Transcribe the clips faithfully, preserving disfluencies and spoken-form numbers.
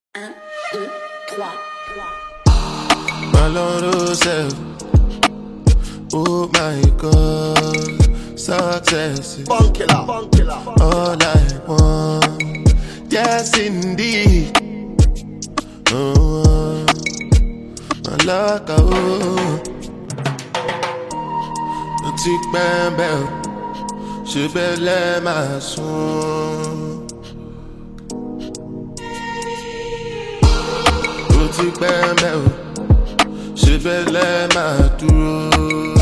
Un, deux, trois. Malheureusement, oh my God, success is all I want. Yes, indeed. Oh, my luck, oh. No tick bam bell, she be let my son. No tick bam bell, she be let my duro.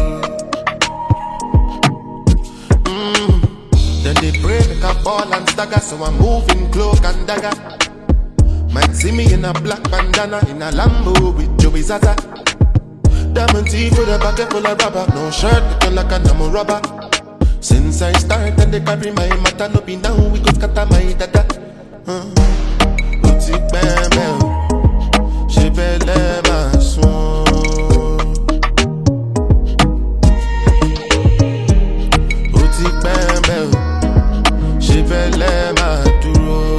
Then they pray make a ball and stagger, so I'm moving cloak and dagger. Might see me in a black bandana, in a Lambo with Joey Zaza. Diamond teeth with a bucket full of rubber, no shirt looking like a namo rubber. Since I start and they carry my matter, no be now we go scatter my dada. Uh, Boutique bam bam, she belle my son. Boutique bam bam, she belle my duro.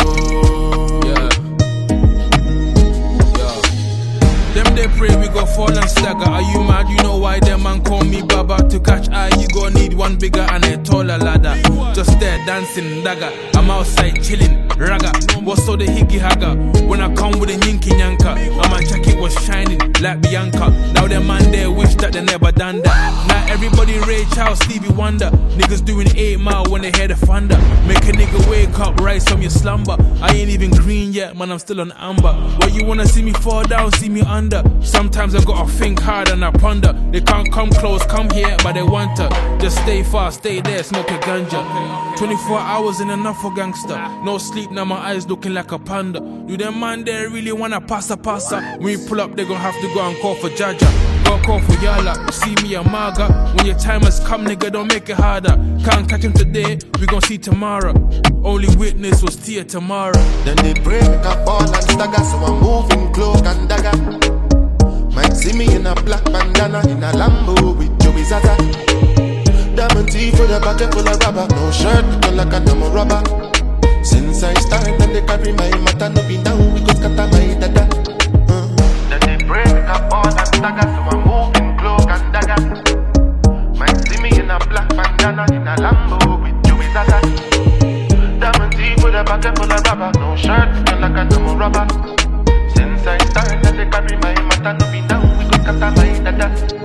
They pray we go fall and stagger. Are you mad? You know why them man call me Baba? To catch eye, you gon' need one bigger and a taller ladder. Just there dancing dagger. I'm outside chilling, ragga. What's all the higgy hagger? When I come with a yinky yanka, and my jacket was shining like Bianca. Now them man there wish that they never done that. Now everybody Ray Charles, Stevie Wonder. Niggas doing eight mile when they hear the thunder. Make a nigga wake up, rise from your slumber. I ain't even green yet, man, I'm still on amber. Why you wanna see me fall down, see me under? Sometimes I gotta think hard and I ponder. They can't come close, come here, but they want to. Just stay far, stay there, smoke a ganja. twenty-four hours in enough for gangster. No sleep, now my eyes looking like a panda. Do them man there really wanna pass a passer? When you pull up, they gon' have to go and call for Jaja. Go call for Yala, you see me a maga. When your time has come, nigga, don't make it harder. Can't catch him today, we gon' see tomorrow. Only witness was Tia tomorrow. Then they pray make a ball and stagger, so I'm moving cloak and dagger. Might see me in a black bandana, in a Lambo with Joey Zaza. Diamond teeth with a bucket full of rubber, no shirt looking like a namo rubber. Since I started and they carry my matter, no be down, we go scatter my dada. Uh. Then they pray make a ball and stagger, so I'm moving cloak and dagger. Might see me in a black bandana, in a Lambo with Joey Zaza. Diamond teeth with a bucket full of rubber, no shirt looking like a namo rubber. Since I started and they carry my matter, no be down, we go scatter my dada.